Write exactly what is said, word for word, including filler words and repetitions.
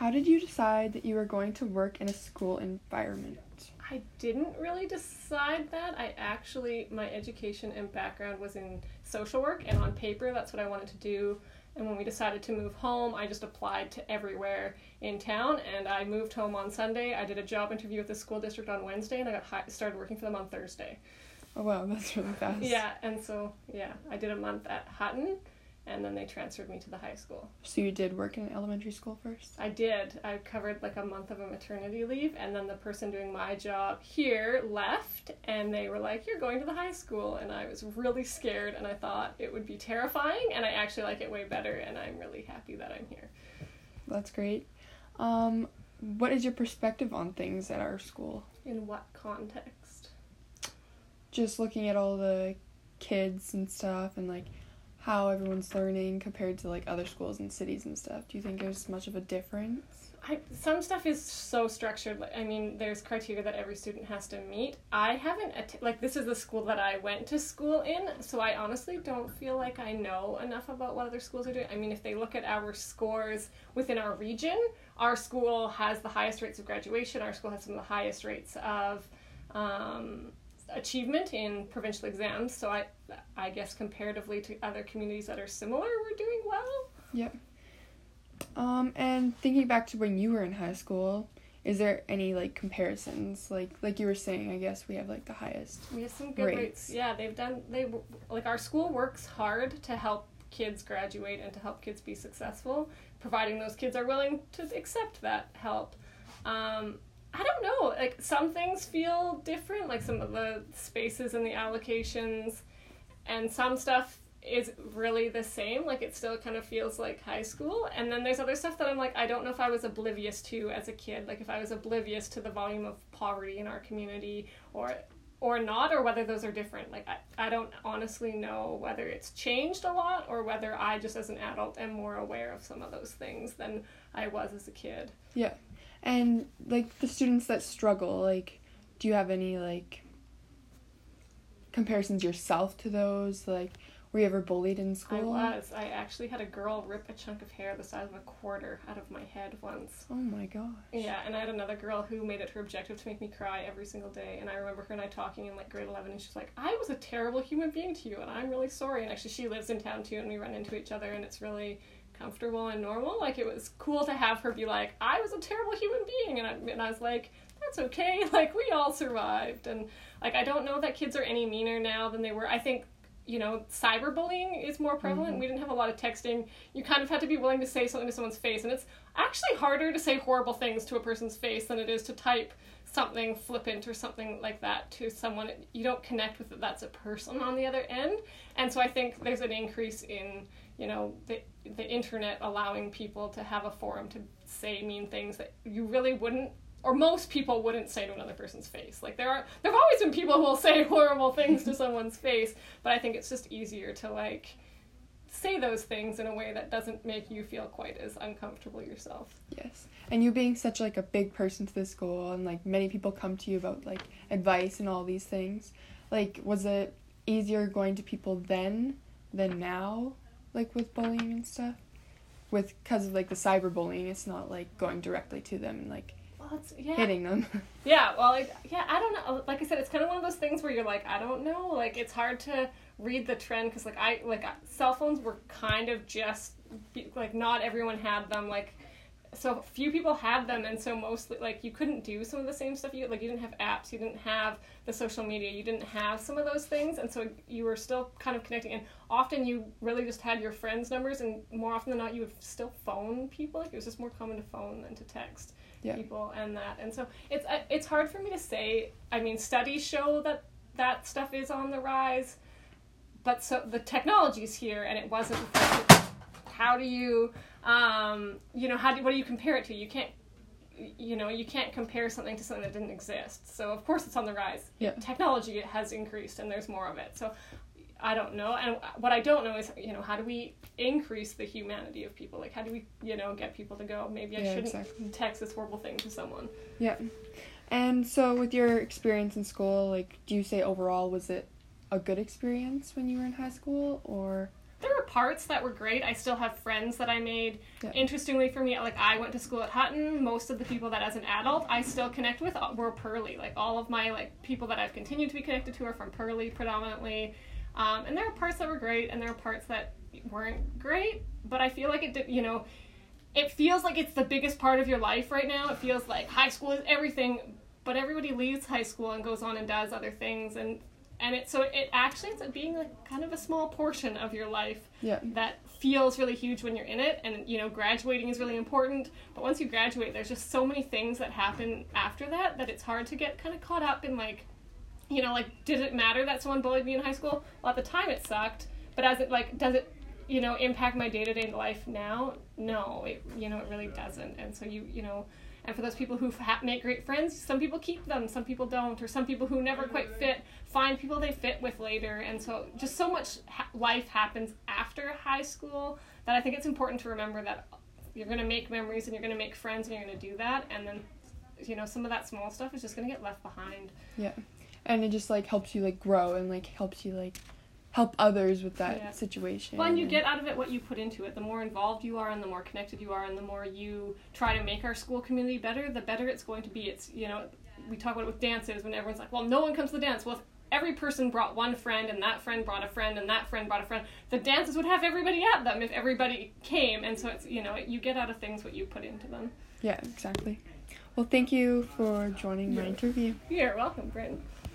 How did you decide that you were going to work in a school environment? I didn't really decide that. I actually, my education and background was in social work, and on paper that's what I wanted to do. And when we decided to move home, I just applied to everywhere in town, and I moved home on Sunday. I did a job interview with the school district on Wednesday, and I got hi- started working for them on Thursday. Oh wow, that's really fast. Yeah, and so, yeah, I did a month at Hutton, and then they transferred me to the high school. So you did work in elementary school first? I did. I covered like a month of a maternity leave, and then the person doing my job here left, and they were like, you're going to the high school, and I was really scared, and I thought it would be terrifying, and I actually like it way better, and I'm really happy that I'm here. That's great. Um, what is your perspective on things at our school? In what context? Just looking at all the kids and stuff, and like how everyone's learning compared to like other schools and cities and stuff. Do you think there's much of a difference? I, some stuff is so structured. I mean, there's criteria that every student has to meet. I haven't, att- like, this is the school that I went to school in, so I honestly don't feel like I know enough about what other schools are doing. I mean, if they look at our scores within our region, our school has the highest rates of graduation. Our school has some of the highest rates of um, achievement in provincial exams, so I I guess comparatively to other communities that are similar, we're doing well. Yep. Um, and thinking back to when you were in high school, is there any like comparisons? Like like you were saying, I guess we have like the highest. We have some good rates. rates. Yeah, they've done they like our school works hard to help kids graduate and to help kids be successful, providing those kids are willing to accept that help. Um, I don't know, like some things feel different, like some of the spaces and the allocations, and some stuff is really the same, like it still kind of feels like high school, and then there's other stuff that I'm like, I don't know if I was oblivious to as a kid, like if I was oblivious to the volume of poverty in our community or or not, or whether those are different. Like I, I don't honestly know whether it's changed a lot or whether I just as an adult am more aware of some of those things than I was as a kid. Yeah. And, like, the students that struggle, like, do you have any, like, comparisons yourself to those? Like, were you ever bullied in school? I was. I actually had a girl rip a chunk of hair the size of a quarter out of my head once. Oh, my gosh. Yeah, and I had another girl who made it her objective to make me cry every single day, and I remember her and I talking in, like, grade eleven, and she's like, I was a terrible human being to you, and I'm really sorry. And actually, she lives in town, too, and we run into each other, and it's really comfortable and normal. Like, it was cool to have her be like, I was a terrible human being, and I, and I was like, that's okay, like, we all survived. And like, I don't know that kids are any meaner now than they were. I think, you know, cyberbullying is more prevalent. Mm-hmm. We didn't have a lot of texting. You kind of had to be willing to say something to someone's face, and it's actually harder to say horrible things to a person's face than it is to type something flippant or something like that to someone. You don't connect with it. That's a person on the other end. And so I think there's an increase in, you know, the the internet allowing people to have a forum to say mean things that you really wouldn't, or most people wouldn't say to another person's face. Like, there are, there have always been people who will say horrible things to someone's face, but I think it's just easier to, like, say those things in a way that doesn't make you feel quite as uncomfortable yourself. Yes. And you being such, like, a big person to the school, and, like, many people come to you about, like, advice and all these things, like, was it easier going to people then than now, like, with bullying and stuff? With, because of, like, the cyberbullying, it's not, like, going directly to them and, like, well, it's, yeah. hitting them. Yeah, well, like, yeah, I don't know. Like I said, it's kind of one of those things where you're like, I don't know. Like, it's hard to read the trend, because, like, I, like, cell phones were kind of just, like, not everyone had them, like, so few people had them, and so mostly, like, you couldn't do some of the same stuff. You, like, you didn't have apps, you didn't have the social media, you didn't have some of those things, and so you were still kind of connecting, and often you really just had your friends' numbers, and more often than not, you would still phone people. Like, it was just more common to phone than to text yeah. people, and that, and so it's it's hard for me to say. I mean, studies show that that stuff is on the rise, but so the technology's here, and it wasn't. How do you, um, you know, how do what do you compare it to? You can't, you know, you can't compare something to something that didn't exist. So of course it's on the rise. Yeah. Technology has increased, and there's more of it. So I don't know, and what I don't know is, you know, how do we increase the humanity of people? Like, how do we, you know, get people to go, maybe I yeah, shouldn't exactly. text this horrible thing to someone. Yeah. And so with your experience in school, like, do you say overall was it a good experience when you were in high school, or? There were parts that were great. I still have friends that I made. Yeah. Interestingly for me, like I went to school at Hutton. Most of the people that as an adult I still connect with were Pearly. Like all of my like people that I've continued to be connected to are from Pearly predominantly. Um, and there are parts that were great and there are parts that weren't great, but I feel like it did, you know, it feels like it's the biggest part of your life right now. It feels like high school is everything, but everybody leaves high school and goes on and does other things, and and it so it actually ends up being like kind of a small portion of your life Yeah. that feels really huge when you're in it. And you know, graduating is really important, but once you graduate, there's just so many things that happen after that that it's hard to get kind of caught up in, like, you know, like, did it matter that someone bullied me in high school? Well, at the time it sucked, but as it like does it you know, impact my day-to-day life now? No, it, you know, it really doesn't. And so you, you know, and for those people who ha- make great friends, some people keep them, some people don't, or some people who never quite fit, find people they fit with later. And so just so much ha- life happens after high school that I think it's important to remember that you're going to make memories and you're going to make friends and you're going to do that. And then, you know, some of that small stuff is just going to get left behind. Yeah. And it just, like, helps you, like, grow and, like, helps you, like, help others with that Yeah. situation. Well, and you get out of it what you put into it. The more involved you are and the more connected you are and the more you try to make our school community better, the better it's going to be. It's, you know, we talk about it with dances when everyone's like, well, no one comes to the dance. Well, if every person brought one friend and that friend brought a friend and that friend brought a friend, the dances would have everybody at them if everybody came. And so it's, you know, you get out of things what you put into them. Yeah, exactly. Well, thank you for joining my interview. You're welcome, Bryn.